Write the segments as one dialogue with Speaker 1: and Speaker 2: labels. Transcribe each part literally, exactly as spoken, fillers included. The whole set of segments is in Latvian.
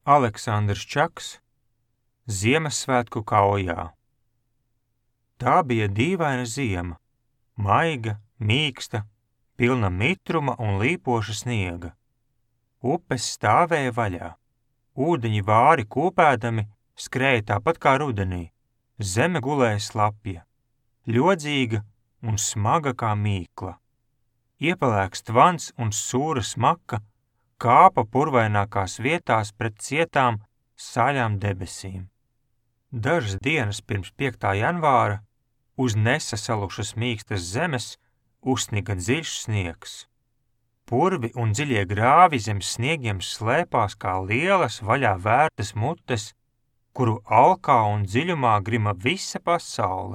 Speaker 1: Aleksandrs Čaks, Ziemassvētku kaujā. Tā bija dīvaina ziema, maiga, mīksta, pilna mitruma un līpoša sniega. Upes stāvēja vaļā, ūdeņi vāri kūpēdami skrēja tāpat kā rudenī, zeme gulēja slapja, ļodzīga un smaga kā mīkla. Iepelēks tvans un sūra smaka kāpa purvainākās vietās pret cietām, saļām debesīm. Dažas dienas pirms piektā janvāra uz nesasalušas mīkstas zemes uzsniga dziļš sniegs. Purvi un dziļie grāvi zem sniegiem slēpās kā lielas vaļā vērtas mutes, kuru alkā un dziļumā grima visa pasaule.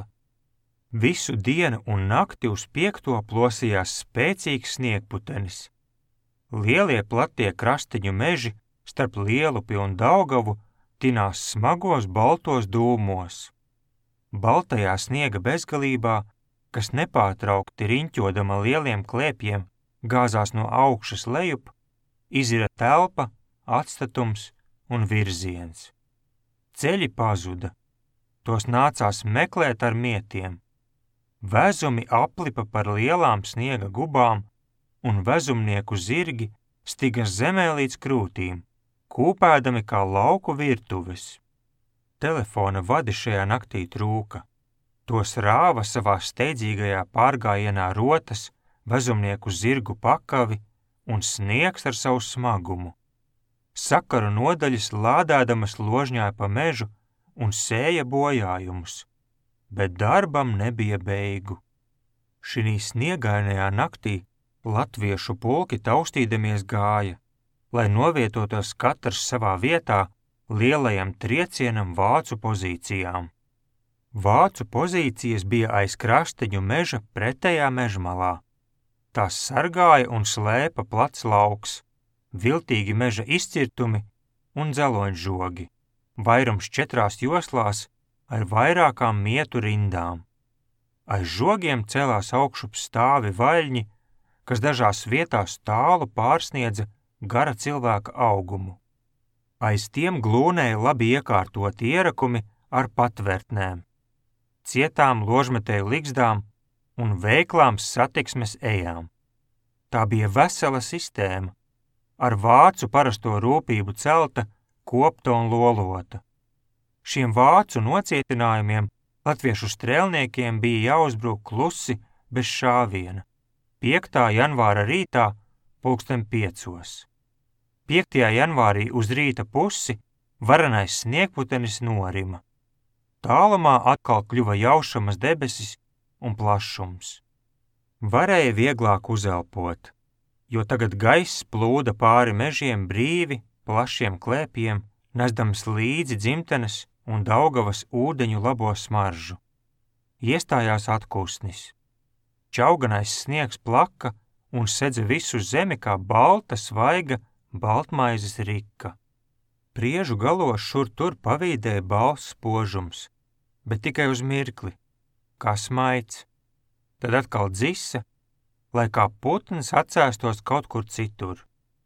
Speaker 1: Visu dienu un nakti uz piekto plosījās spēcīgs sniegputenis. Lielie platie krastiņu meži starp Lielupi un Daugavu tinās smagos baltos dūmos. Baltajā sniega bezgalībā, kas nepārtraukti riņķodama lieliem klēpiem, gāzās no augšas lejup, izira telpa, atstatums un virziens. Ceļi pazuda, tos nācās meklēt ar mietiem. Vezumi aplipa par lielām sniega gubām, un vezumnieku zirgi stiga zemē līdz krūtīm, kūpēdami kā lauku virtuves. Telefona vadi šajā naktī trūka. Tos rāva savā steidzīgajā pārgājienā rotas, vezumnieku zirgu pakavi un sniegs ar savu smagumu. Sakaru nodaļas lādēdamas ložņāja pa mežu un sēja bojājumus, bet darbam nebija beigu. Šinī sniegainajā naktī latviešu pulki taustīdamies gāja, lai novietotos katrs savā vietā lielajam triecienam vācu pozīcijām. Vācu pozīcijas bija aiz krasteņu meža pretējā mežmalā. Tās sargāja un slēpa plats lauks, viltīgi meža izcirtumi un dzeloņžogi, vairums četrās joslās ar vairākām mietu rindām. Aiz žogiem celās augšup stāvi vaļņi, kas dažās vietās tālu pārsniedza gara cilvēka augumu. Aiz tiem glūnēja labi iekārtoti ierakumi ar patvērtnēm, cietām ložmetēju ligzdām un veiklām satiksmes ejām. Tā bija vesela sistēma, ar vācu parasto rūpību celta, kopta un lolota. Šiem vācu nocietinājumiem latviešu strēlniekiem bija jāuzbruk klusi bez šāviena. piektā janvāra rītā pulksten piecos. piektajā janvārī uz rīta pusi varenais sniegputenis norima. Tālumā atkal kļuva jaušamas debesis un plašums. Varēja vieglāk uzelpot, jo tagad gaiss plūda pāri mežiem brīvi, plašiem klēpiem, nesdams līdzi dzimtenes un Daugavas ūdeņu labo smaržu. Iestājās atkūsnis. Čauganais sniegs plaka un sedza visu zemi kā balta, svaiga, baltmaizes rika. Priežu galos šur tur pavīdēja balss spožums, bet tikai uz mirkli, kā smaids. Tad atkal dzisa, lai kā putns atsēstos kaut kur citur.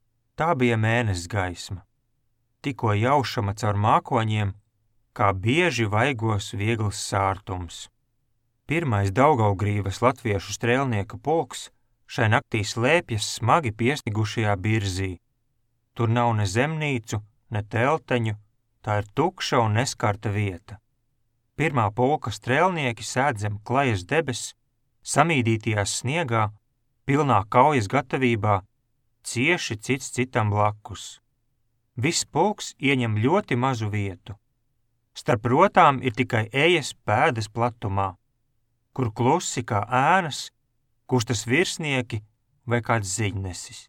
Speaker 1: Tā bija mēnesis gaisma, tikko jaušama caur mākoņiem, kā bieži vaigos viegls sārtums. Pirmais Daugavgrīvas latviešu strēlnieku pulks šai naktī slēpjas smagi piesnigušajā Birzī. Tur nav ne zemnīcu, ne telteņu, tā ir tukša un neskarta vieta. Pirmā pulka strēlnieki sēd zem klajas debes, samīdītajās sniegā, pilnā kaujas gatavībā, cieši cits citam blakus. Viss pulks ieņem ļoti mazu vietu. Starp rotām ir tikai ejas pēdas platumā, kur klusi kā ēnas, kustas virsnieki vai kāds ziņnesis.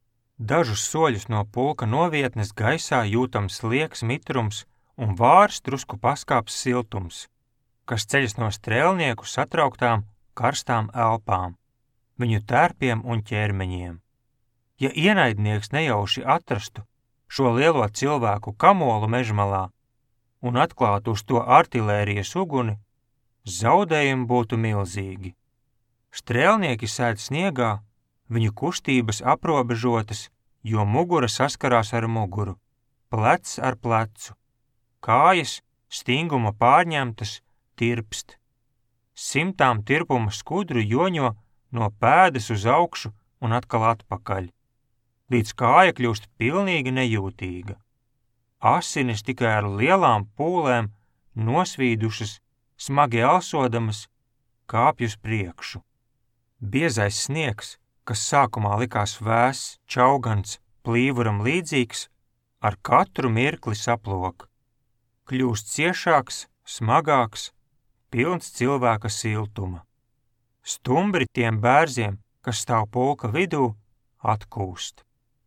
Speaker 1: Dažus soļus no pulka novietnes gaisā jūtams liekas mitrums un vārs drusku paskāps siltums, kas ceļas no strēlnieku satrauktām, karstām elpām, viņu tērpiem un ķermeņiem. Ja ienaidnieks nejauši atrastu šo lielo cilvēku kamolu mežmalā un atklātu uz to artilērijas uguni, zaudējumi būtu milzīgi. Strēlnieki sēd sniegā, viņu kustības aprobežotas, jo mugura saskarās ar muguru, plecs ar plecu, kājas stinguma pārņemtas tirpst. Simtām tirpuma skudru joņo no pēdas uz augšu un atkal atpakaļ, līdz kāja kļūst pilnīgi nejūtīga. Asinis tikai ar lielām pūlēm nosvīdušas, smagi elsodamas, kāpj uz priekšu. Biezais sniegs, kas sākumā likās vēss, čaugans, plīvuram līdzīgs, ar katru mirkli saplok. Kļūst ciešāks, smagāks, pilns cilvēka siltuma. Stumbri tiem bērziem, kas stāv pulka vidū, atkūst.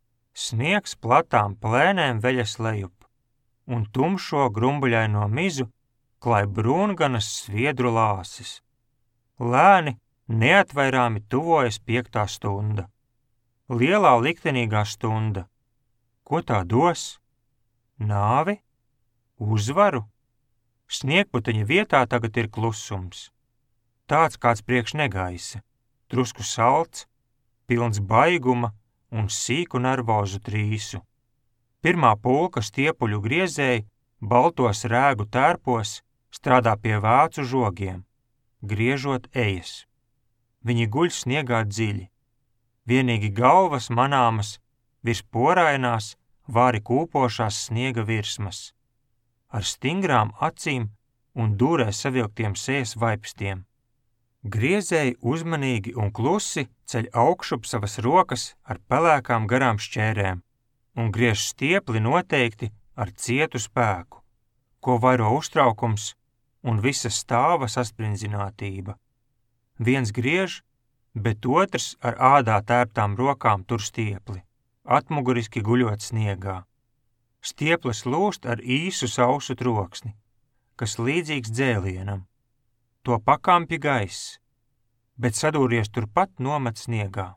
Speaker 1: Sniegs platām plēnēm veļas lejup, un tumšo grumbuļaino mizu klāj brūnganas sviedru lāsis. Lēni, neatvairāmi tuvojas piektā stunda. Lielā liktenīgā stunda. Ko tā dos? Nāvi? Uzvaru? Sniegputeņa vietā tagad ir klusums. Tāds kāds priekš negaisa, drusku salds, pilns baiguma un sīku nervozu trīsu. Pirmā pulka stiepuļu griezēji baltos rēgu tērpos strādā pie vācu žogiem, griežot ejas. Viņi guļ sniegā dziļi. Vienīgi galvas manāmas virs porainās, vāri kūpošās sniega virsmas, ar stingrām acīm un dūrē savilktiem sejas vaipstiem. Griezēji uzmanīgi un klusi ceļ augšup savas rokas ar pelēkām garām šķērēm un griež stiepli noteikti ar cietu spēku, ko vairo uztraukums un visa stāva sasprindzinātība. Viens griež, bet otrs ar ādā tērptām rokām tur stiepli, atmuguriski guļot sniegā. Stieples lūst ar īsu sausu troksni, kas līdzīgs dzēlienam. To pakampja gaiss, bet sadūries turpat nomet sniegā.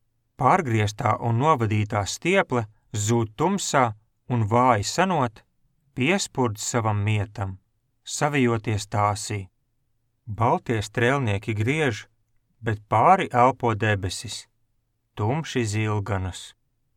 Speaker 1: Pārgrieztā un novadītā stieple zūd tumsā un vāji sanot, piespurdz savam mietam, savijoties tāsī. Baltie strēlnieki griež, bet pāri elpo debesis, tumši zilganas.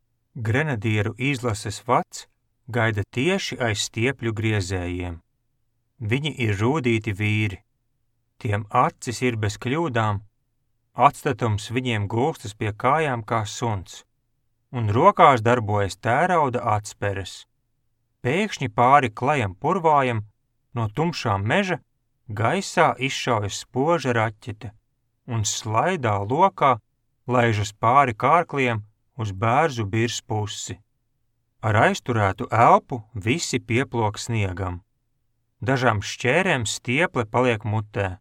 Speaker 1: Grenadieru izlases vads gaida tieši aiz stiepļu griezējiem. Viņi ir rūdīti vīri, tiem acis ir bez kļūdām, atstatums viņiem gulstas pie kājām kā suns, un rokās darbojas tērauda atsperes. Pēkšņi pāri klajam purvājam no tumšā meža gaisā izšaujas spoža raķete un slaidā lokā laižas pāri kārkliem uz bērzu birs pusi. Ar aizturētu elpu visi pieplok sniegam. Dažām šķērēm stieple paliek mutē.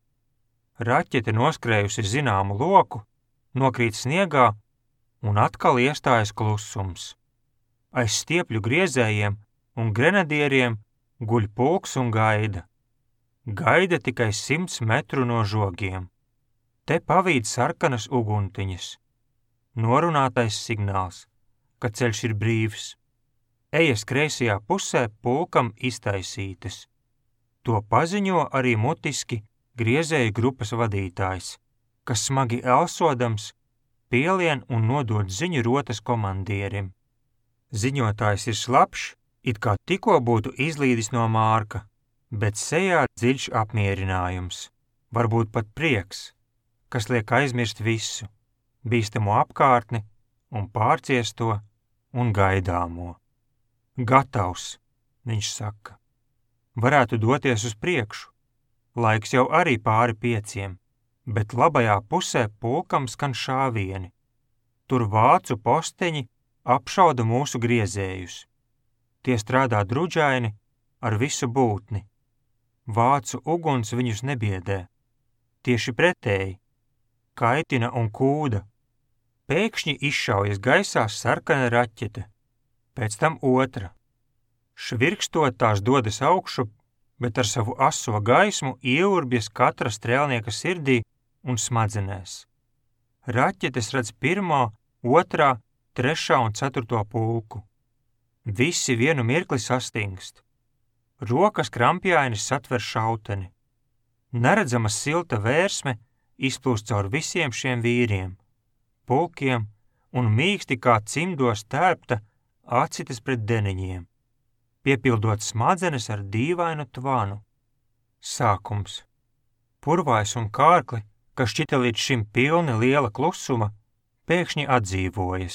Speaker 1: Raķete noskrējusi zināmu loku, nokrīt sniegā un atkal iestājas klusums. Aiz stiepļu griezējiem un grenadieriem guļ pulks un gaida. Gaida tikai simts metru no žogiem. Te pavīd sarkanas uguntiņas. Norunātais signāls, ka ceļš ir brīvs. Ejas kreisajā pusē pulkam iztaisītas. To paziņo arī mutiski griezēju grupas vadītājs, kas smagi elsodams pielien un nodod ziņu rotas komandierim. Ziņotājs ir slapšs, it kā tikko būtu izlīdis no mārka, bet sejā dziļš apmierinājums, varbūt pat prieks, kas liek aizmirst visu, bīstamo apkārtni un pārciesto un gaidāmo. Gatavs, viņš saka. Varētu doties uz priekšu. Laiks jau arī pāri pieciem, bet labajā pusē pulkam skan šāvieni. Tur vācu posteņi apšauda mūsu griezējus. Tie strādā druģaini ar visu būtni. Vācu uguns viņus nebiedē. Tieši pretēji. Kaitina un kūda. Pēkšņi izšaujas gaisā sarkana raķete. Pēc tam otra. Švirkstot tās dodas augšu, bet ar savu aso gaismu ieurbjas katra strēlnieka sirdī un smadzenēs. Raķetes redz pirmo, otrā, trešā un ceturto pulku. Visi vienu mirkli sastingst. Rokas krampjaini satver šauteni. Neredzama silta vērsme izplūst caur visiem šiem vīriem, pulkiem un mīksti kā cimdos tērpta acitas pret deniņiem. piepildot smadzenes ar dīvainu tvanu. Sākums. Purvājs un kārkli, kas šķita līdz šim pilni liela klusuma, pēkšņi atdzīvojas.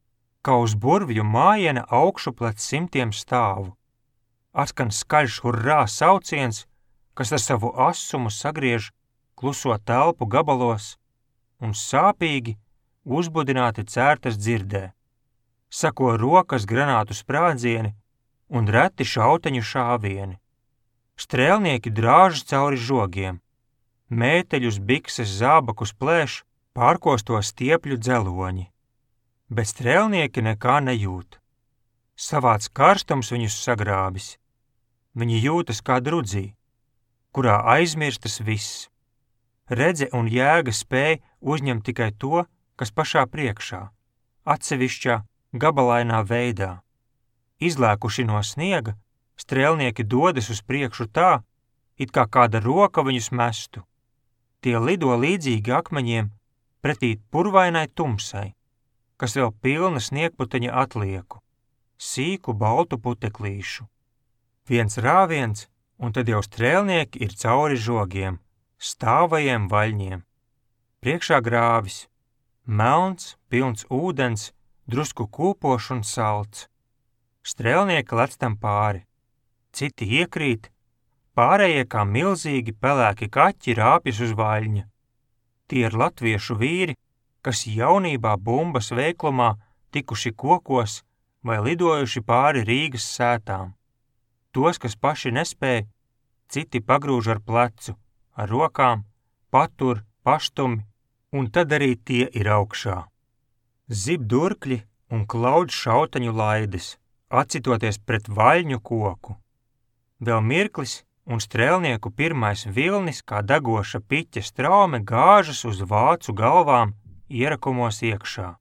Speaker 1: Kā uz burvju mājiena augšu plec simtiem stāvu. Atskan skaļš hurrā sauciens, kas ar savu asumu sagriež kluso telpu gabalos un sāpīgi, uzbudināti cērtas dzirdē. Sako rokas granātu sprādzieni un reti šauteņu šāvieni. Strēlnieki drāž cauri žogiem. Mēteļus, bikses, zābakus plēš pārkosto stiepļu dzeloņi. Bet strēlnieki nekā nejūt. Savāds karstums viņus sagrābis. Viņi jūtas kā drudzī, kurā aizmirstas viss. Redze un jēga spēj uzņemt tikai to, kas pašā priekšā, atsevišķā, gabalainā veidā. Izlēkuši no sniega, strēlnieki dodas uz priekšu tā, it kā kāda roka viņus mestu. Tie lido līdzīgi akmeņiem pretī purvainai tumsai, kas vēl pilna sniegputeņa atlieku, sīku baltu puteklīšu. Viens rāviens, un tad jau strēlnieki ir cauri žogiem, stāvajiem vaļņiem. Priekšā grāvis, melns, pilns ūdens, drusku kūpošs un salds. Strēlnieki lec tam pāri, citi iekrīt, pārējie kā milzīgi pelēki kaķi rāpjas uz vaļņa. Tie ir latviešu vīri, kas jaunībā bumbas veiklumā tikuši kokos vai lidojuši pāri Rīgas sētām. Tos, kas paši nespēj, citi pagrūž ar plecu, ar rokām, patur, paštumi, un tad arī tie ir augšā. Zib durkļi un klaudž šauteņu laides, atcitoties pret vaļņu koku. Vēl mirklis, un strēlnieku pirmais vilnis, kā degoša piķa straume, gāžas uz vācu galvām ierakumos iekšā.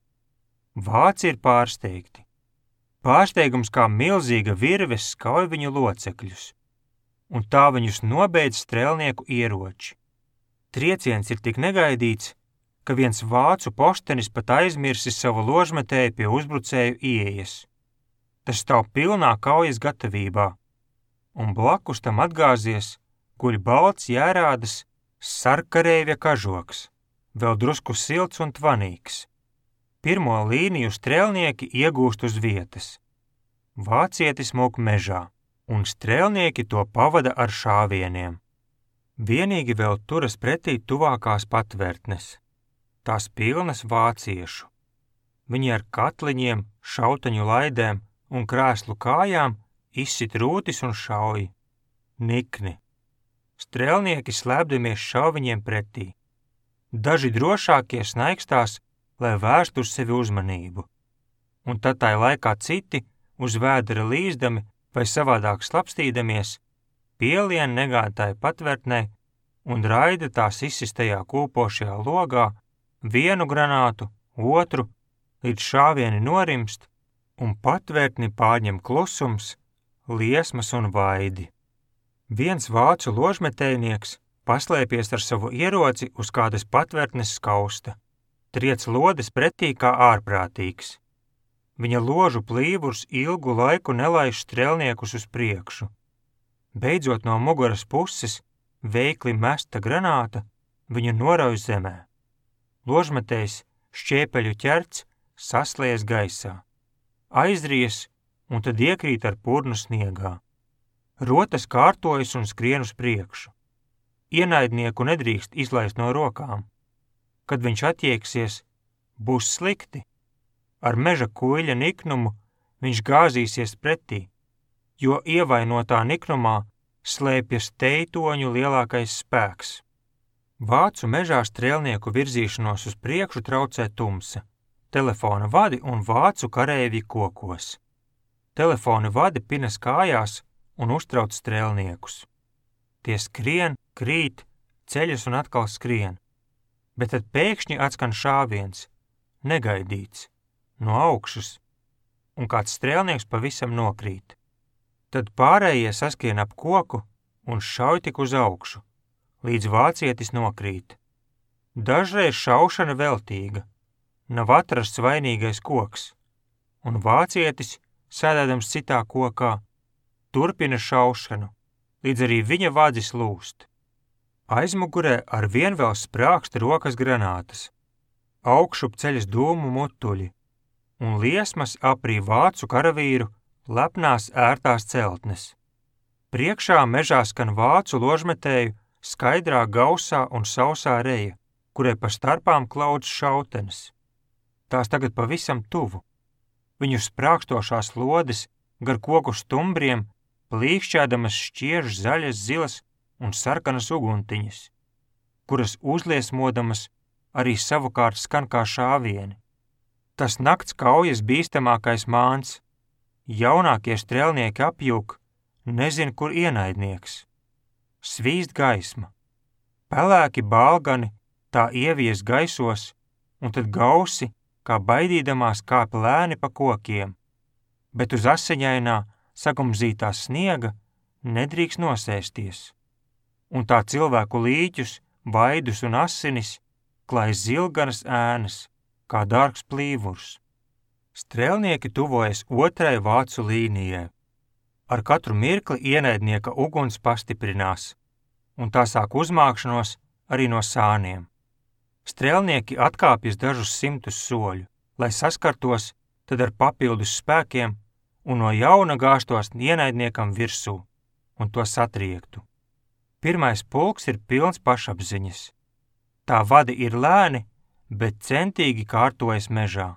Speaker 1: Vāci ir pārsteigti. Pārsteigums kā milzīga virves skauj viņu locekļus, un tā viņus nobeidz strēlnieku ieroči. Trieciens ir tik negaidīts, ka viens vācu poštenis pat aizmirsis savu ložmetēju pie uzbrucēju ieejas. Tas stāv pilnā kaujas gatavībā, un blakus tam atgāzies guļ balts jērādas sarkarēvja kažoks, vēl drusku silts un tvanīgs. Pirmo līniju strēlnieki iegūst uz vietas. Vācietis mūk mežā, un strēlnieki to pavada ar šāvieniem. Vienīgi vēl turas pretī tuvākās patvērtnes, tās pilnas vāciešu. Viņi ar katliņiem, šauteņu laidēm un krēslu kājām izsit rūtis un šauj. Nikni. Strēlnieki slēpdamies šauviņiem pretī. Daži drošākie snaikstās, lai vērstu uz sevi uzmanību, un tad tai laikā citi, uz vēdera līzdami vai savādāk slapstīdamies, pielien negādāja patvērtnē un raida tās izsistajā kūpošajā logā vienu granātu, otru, līdz šāvieni norimst, un patvērtni pārņem klusums, liesmas un vaidi. Viens vācu ložmetējnieks paslēpies ar savu ieroci uz kādas patvērtnes skausta. Triec lodes pretī kā ārprātīgs. Viņa ložu plīvurs ilgu laiku nelaiž strēlniekus uz priekšu. Beidzot no muguras puses, veikli mesta granāta, viņu norauj zemē. Ložmetējs šķiepeļu ķerts saslējas gaisā. Aizries un tad iekrīt ar purnu sniegā. Rotas kārtojas un skrien uz priekšu. Ienaidnieku nedrīkst izlaist no rokām. Kad viņš atjieksies, būs slikti. Ar meža kuiļa niknumu viņš gāzīsies pretī, jo ievainotā niknumā slēpjas teitoņu lielākais spēks. Vācu mežā strēlnieku virzīšanos uz priekšu traucē tumsa, telefona vadi un vācu kareivji kokos. Telefona vadi pinas kājās un uztrauc strēlniekus. Tie skrien, krīt, ceļas un atkal skrien. Bet tad pēkšņi atskan šāviens, negaidīts, no augšas, un kāds strēlnieks pavisam nokrīt. Tad pārējie saskrien ap koku un šauj tik uz augšu, līdz vācietis nokrīt. Dažreiz šaušana veltīga, nav atrasts vainīgais koks, un vācietis, sēdēdams citā kokā, turpina šaušanu, līdz arī viņa vadzis lūst. Aizmugurē ar vien vēl sprāksta rokas granātas, augšup ceļas dūmu mutuļi, un liesmas aprī vācu karavīru lepnās ērtās celtnes. Priekšā mežā skan vācu ložmetēju skaidrā gausā un sausā reja, kurai pa starpām klaudz šautenes. Tās tagad pavisam tuvu. Viņu sprākstošās lodes gar koku stumbriem plīkšķēdamas šķiež zaļas, zilas un sarkanas uguntiņas, kuras uzliesmodamas arī savukārt skan kā šāvieni. Tas nakts kaujas bīstamākais māns. Jaunākie strēlnieki apjūk, nezin, kur ienaidnieks. Svīst gaisma. Pelēki bālgani tā ievies gaisos, un tad gausi, kā baidīdamās kāp lēni pa kokiem, bet uz asiņainā, sagumzītā sniega nedrīkst nosēsties. Un tā cilvēku līķus, baidus un asinis klāj zilganas ēnas, kā dārgs plīvurs. Strēlnieki tuvojas otrai vācu līnijai. Ar katru mirkli ienaidnieka uguns pastiprinās, un tā sāk uzmākšanos arī no sāniem. Strēlnieki atkāpjas dažus simtus soļu, lai saskartos tad ar papildus spēkiem un no jauna gāstos ienaidniekam virsū un to satriektu. Pirmais pulks ir pilns pašapziņas. Tā vadi ir lēni, bet centīgi kārtojas mežā.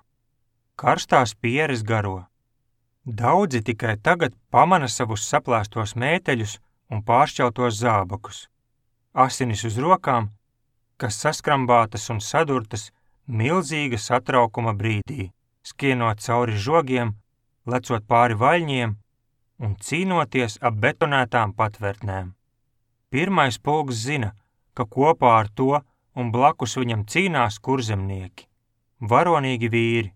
Speaker 1: Karstās pieres garo. Daudzi tikai tagad pamana savus saplēstos mēteļus un pāršķeltos zābakus. Asinis uz rokām, kas saskrambātas un sadurtas milzīga satraukuma brīdī, skrienot cauri žogiem, lecot pāri vaļņiem un cīnoties ap betonētām patvērtnēm. Pirmais pulks zina, ka kopā ar to un blakus viņam cīnās kurzemnieki, varonīgi vīri,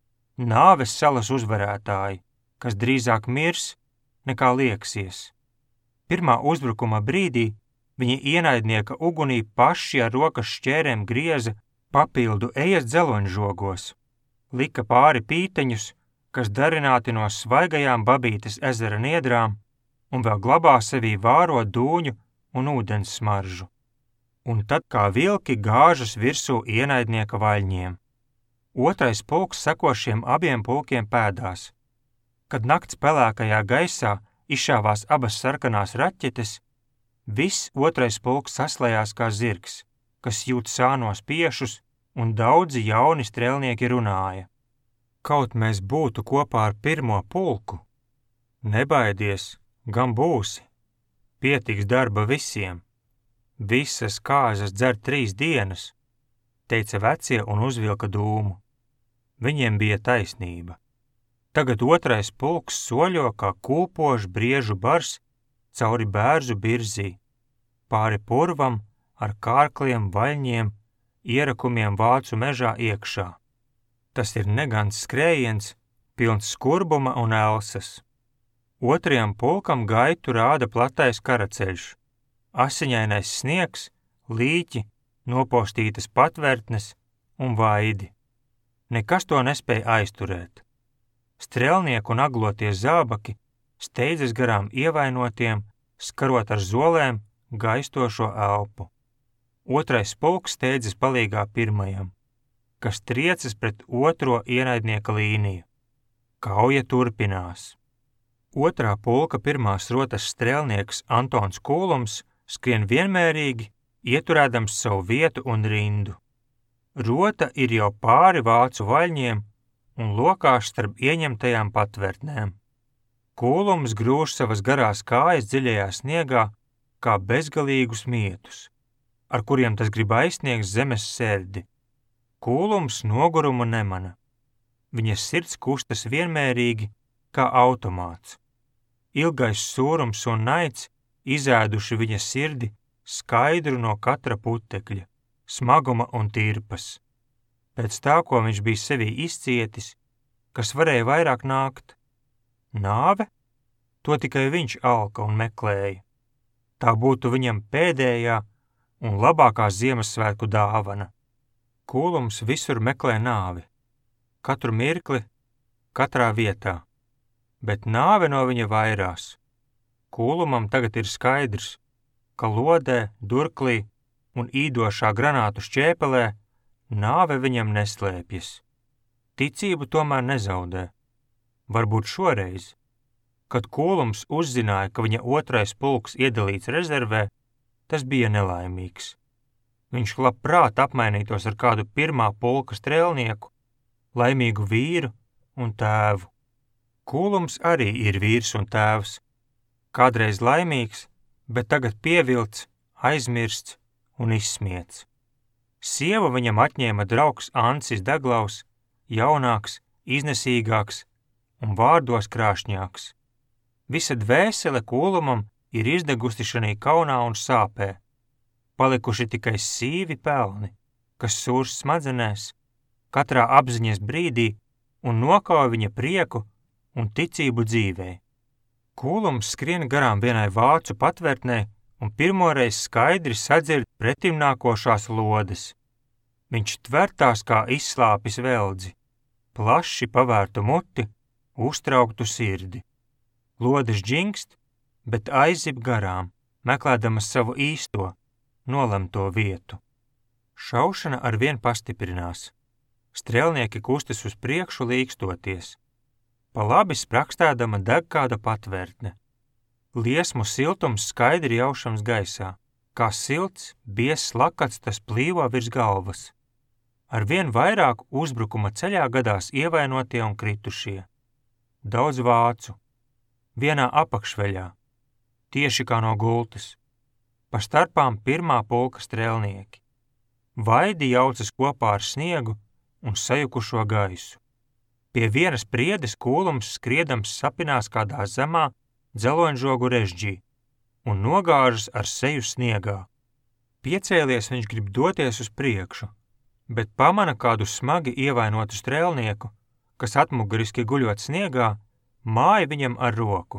Speaker 1: nāves salas uzvarētāji, kas drīzāk mirs nekā lieksies. Pirmā uzbrukuma brīdī viņi ienaidnieka ugunī paši ar rokas šķērēm grieza papildu ejas dzeloņžogos, lika pāri pīteņus, kas darināti no svaigajām Babītes ezera niedrām un vēl glabā sevī vāro dūņu un ūdens smaržu. Un tad kā vilki gāžas virsū ienaidnieka vaļņiem. Otrais pulks seko šiem abiem pulkiem pēdās. Kad nakts pelēkajā gaisā izšāvās abas sarkanās raķetes, viss otrais pulks saslējās kā zirgs, kas jūt sānos piešus, un daudzi jauni strēlnieki runāja. Kaut mēs būtu kopā ar pirmo pulku. Nebaidies, gan būsi. Pietiks darba visiem. Visas kāzas dzer trīs dienas, teica vecie un uzvilka dūmu. Viņiem bija taisnība. Tagad otrais pulks soļo kā kūpošs briežu bars cauri bērzu birzī, pāri purvam ar kārkliem, vaļņiem, ierakumiem vācu mežā iekšā. Tas ir negans skrējiens, pilns skurbuma un elsas. Otrajam pulkam gaitu rāda platais karaceļš, asiņainais sniegs, līķi, nopostītas patvērtnes un vaidi. Nekas to nespēja aizturēt. Strēlnieku un aglotie zābaki steidzas garām ievainotiem, skarot ar zolēm gaistošo elpu. Otrais pulks steidzas palīgā pirmajam, kas triecas pret otro ienaidnieka līniju. Kauja turpinās. Otrā pulka pirmās rotas strēlnieks Antons Kūlums skrien vienmērīgi, ieturēdams savu vietu un rindu. Rota ir jau pāri vācu vaļņiem un lokās starp ieņemtajām patvērtnēm. Kūlums grūž savas garās kājas dziļajā sniegā kā bezgalīgus mietus, ar kuriem tas grib aizsniegt zemes sērdi. Kūlums nogurumu nemana. Viņa sirds kustas vienmērīgi kā automāts. Ilgais sūrums un naids izēduši viņa sirdi skaidru no katra putekļa, smaguma un tirpas. Pēc tā, ko viņš bija sevī izcietis, kas varēja vairāk nākt. Nāve? To tikai viņš alka un meklēja. Tā būtu viņam pēdējā un labākā Ziemassvētku dāvana. Kūlums visur meklē nāvi. Katru mirkli, katrā vietā. Bet nāve no viņa vairās. Kūlumam tagad ir skaidrs, ka lodē, durklī un īdošā granātu šķēpelē nāve viņam neslēpjas. Ticību tomēr nezaudē. Varbūt šoreiz, kad Kūlums uzzināja, ka viņa otrais pulks iedalīts rezervē, tas bija nelaimīgs. Viņš labprāt apmainītos ar kādu pirmā pulka strēlnieku, laimīgu vīru un tēvu. Kūlums arī ir vīrs un tēvs, kādreiz laimīgs, bet tagad pievilts, aizmirsts un izsmiets. Sievu viņam atņēma draugs Ancis Deglaus, jaunāks, iznesīgāks un vārdos krāšņāks. Visa dvēsele Kūlumam ir izdegusi šanī kaunā un sāpē. Palikuši tikai sīvi pelni, kas sūrs smadzenēs, katrā apziņas brīdī un nokauj viņa prieku un ticību dzīvei. Kūlums skrien garām vienai vācu patvērtnē un pirmoreiz skaidri sadzird pretimnākošās lodes. Viņš tvertās kā izslāpis veldzi, plaši pavērtu muti, uztrauktu sirdi. Lodes džingst, bet aizib garām, meklēdamas savu īsto, nolemto vietu. Šaušana arvien pastiprinās. Strēlnieki kustas uz priekšu līkstoties. Pa labi sprakstādama deg kāda patvērtne. Liesmu siltums skaidri jaušams gaisā, kā silts, biezs lakats tas plīvo virs galvas. Arvien vairāk uzbrukuma ceļā gadās ievainotie un kritušie. Daudz vācu. Vienā apakšveļā, tieši kā no gultas. Pa starpām pirmā pulka strēlnieki. Vaidi jaucas kopā ar sniegu un sajukušo gaisu. Pie vienas priedes Kūlums skriedams sapinās kādā zemā dzeloņžogu režģī un nogāžas ar seju sniegā. Piecēlies viņš grib doties uz priekšu, bet pamana kādu smagi ievainotu strēlnieku, kas atmuguriski guļot sniegā, māja viņam ar roku.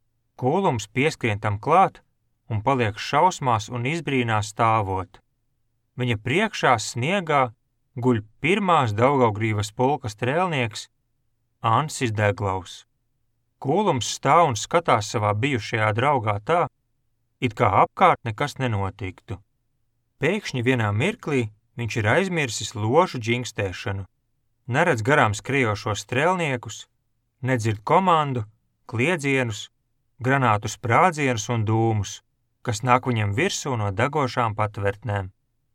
Speaker 1: Kūlums pieskrien tam klāt un paliek šausmās un izbrīnās stāvot. Viņa priekšā sniegā guļ pirmās Daugavgrīvas pulka strēlnieks Ancis Deglaus. Kūlums stāv un skatās savā bijušajā draugā tā, it kā apkārt nekas nenotiktu. Pēkšņi vienā mirklī viņš ir aizmirsis ložu džingstēšanu, neredz garām skriejošos strēlniekus, nedzird komandu, kliedzienus, granātu sprādzienus un dūmus, kas nāk viņam virsū no degošām patvertnēm.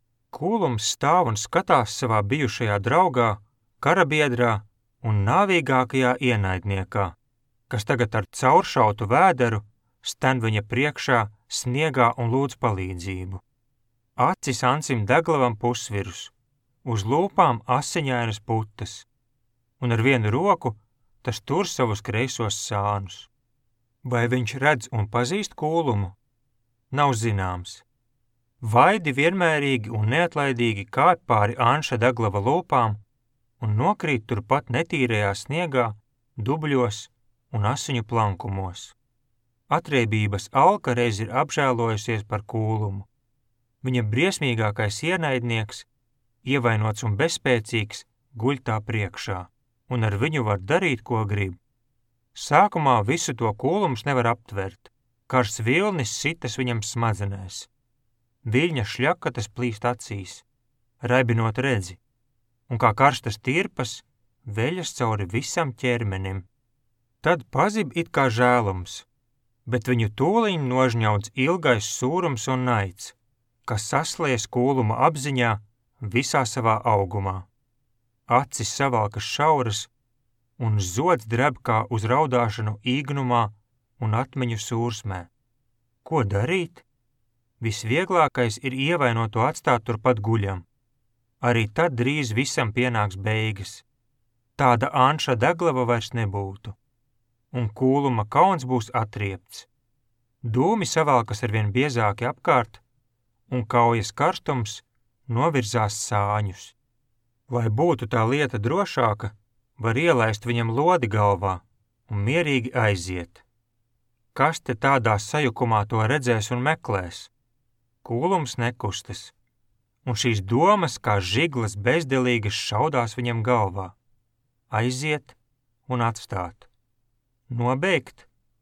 Speaker 1: Kūlums stāv un skatās savā bijušajā draugā, karabiedrā un nāvīgākajā ienaidniekā, kas tagad ar cauršautu vēderu sten viņa priekšā sniegā un lūdz palīdzību. Acis Ancim Deglavam pusvirus, uz lūpām asiņainas putas, un ar vienu roku tas tur savus kreisos sānus. Vai viņš redz un pazīst Kūlumu? Nav zināms. Vaidi vienmērīgi un neatlaidīgi kāp pāri Anša Deglava lūpām un nokrīt turpat netīrajā sniegā, dubļos un asiņu plankumos. Atriebības alka reiz ir apžēlojusies par Kūlumu. Viņa briesmīgākais ienaidnieks, ievainots un bezspēcīgs, guļ tā priekšā, un ar viņu var darīt, ko grib. Sākumā visu to Kūlums nevar aptvert, karsts vilnis sitas viņam smadzenēs. Viļņa šļakatas plīst acīs, raibinot redzi, un kā karstas tirpas veļas cauri visam ķermenim. Tad pazib it kā žēlums, bet viņu tūliņ nožņauds ilgais sūrums un naids, kas saslies Kūluma apziņā visā savā augumā. Acis savalkas šauras, un zods dreb kā uz raudāšanu īgnumā un atmiņu sūrsmē. Ko darīt? Visvieglākais ir ievainoto atstāt turpat guļam. Arī tad drīz visam pienāks beigas. Tāda Anša Deglava vairs nebūtu, un Kūluma kauns būs atriepts. Dūmi savalkas arvien biezāki apkārt, un kaujas karstums novirzās sāņus. Lai būtu tā lieta drošāka, var ielaist viņam lodi galvā un mierīgi aiziet. Kas te tādā sajukumā to redzēs un meklēs? Kūlums nekustas, un šīs domas kā žiglas bezdelīgas šaudās viņam galvā. Aiziet un atstāt. Nobeigt?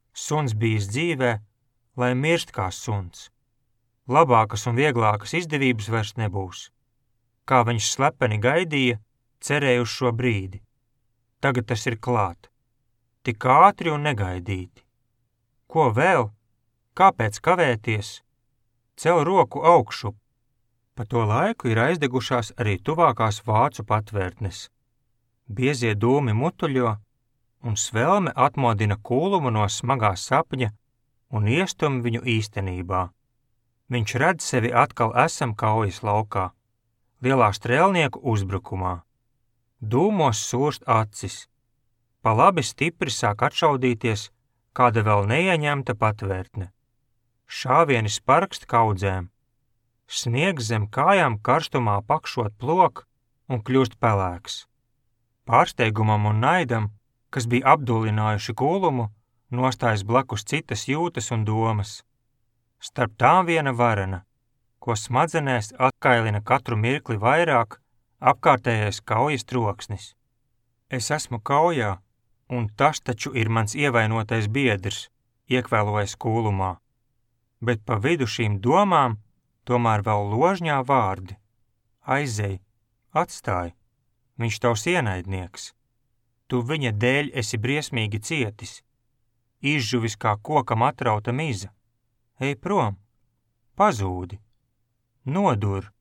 Speaker 1: Suns bijis dzīvē, lai mirst kā suns. Labākas un vieglākas izdevības vairs nebūs. Kā viņš slepeni gaidīja, cerēja uz šo brīdi. Tagad tas ir klāt. Tik ātri un negaidīti. Ko vēl? Kāpēc kavēties? Cel roku augšu. Pa to laiku ir aizdegušās arī tuvākās vācu patvērtnes. Biezie dūmi mutuļo, un svelme atmodina kūlumu no smagā sapņa un iestum viņu īstenībā. Viņš redz sevi atkal esam kaujas laukā, lielā strēlnieku uzbrukumā. Dūmos sūrst acis. Pa labi stipri sāk atšaudīties kāda vēl neieņemta patvērtne. Šāvieni sparkst kaudzēm. Sniegs zem kājām karstumā pakšot plok un kļūst pelēks. Pārsteigumam un naidam, kas bija apdulinājuši kūlumu, nostājas blakus citas jūtas un domas. Starp tām viena varena, ko smadzenēs atkailina katru mirkli vairāk apkārtējais kaujas troksnis. Es esmu kaujā, un tas taču ir mans ievainotais biedrs, iekvēlojas kūlumā. Bet pa vidu šīm domām tomēr vēl ložņā vārdi. Aizej, atstāj, viņš tavs ienaidnieks. Tu viņa dēļ esi briesmīgi cietis, izžuvis kā kokam atrauta miza. Ej prom, pazūdi, nodur.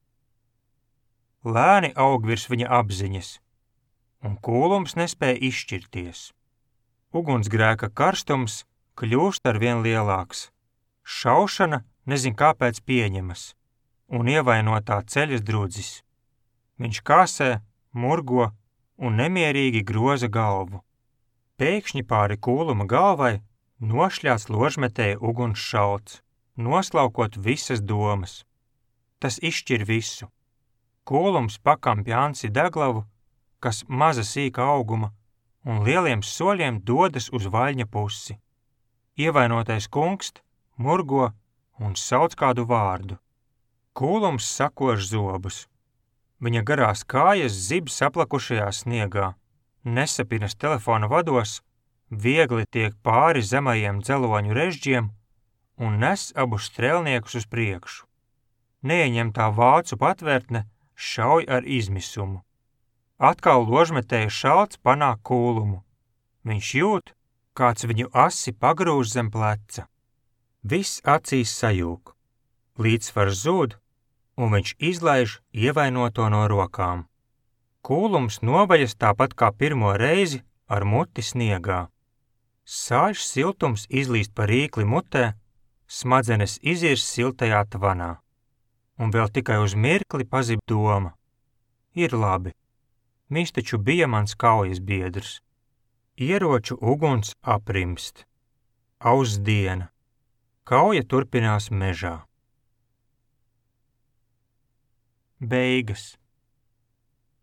Speaker 1: Lēni aug virs viņa apziņas, un kūlums nespēja izšķirties. Ugunsgrēka karstums kļūst arvien lielāks. Šaušana nezin kāpēc pieņemas, un ievainotā ceļas drudzis. Viņš kāsē, murgo un nemierīgi groza galvu. Pēkšņi pāri kūluma galvai nošļāts ložmetēja uguns šalts, noslaukot visas domas. Tas izšķir visu. Kūlums pakampj Ansi Deglavu, kas maza sīka auguma, un lieliem soļiem dodas uz vaļņa pusi. Ievainotais kungst, murgo un sauc kādu vārdu. Kūlums sakož zobus. Viņa garās kājas zib saplakušajā sniegā, nesapinas telefona vados, viegli tiek pāri zemajiem dzeloņu režģiem un nes abus strēlniekus uz priekšu. Neieņemtā vācu patvērtne šauj ar izmisumu. Atkal ložmetēja šalts panāk kūlumu. Viņš jūt, kāds viņu asi pagrūž zem pleca. Viss acīs sajūg. Līdzsvars zūd, un viņš izlaiž ievainoto no rokām. Kūlums novaļas tāpat kā pirmo reizi ar muti sniegā. Sāļš siltums izlīst pa rīkli mutē, smadzenes izirs siltajā tvanā. Un vēl tikai uz mirkli pazib doma. Ir labi. Viņš taču bija mans kaujas biedrs. Ieroču uguns aprimst. Auss diena. Kauja turpinās mežā. Beigas.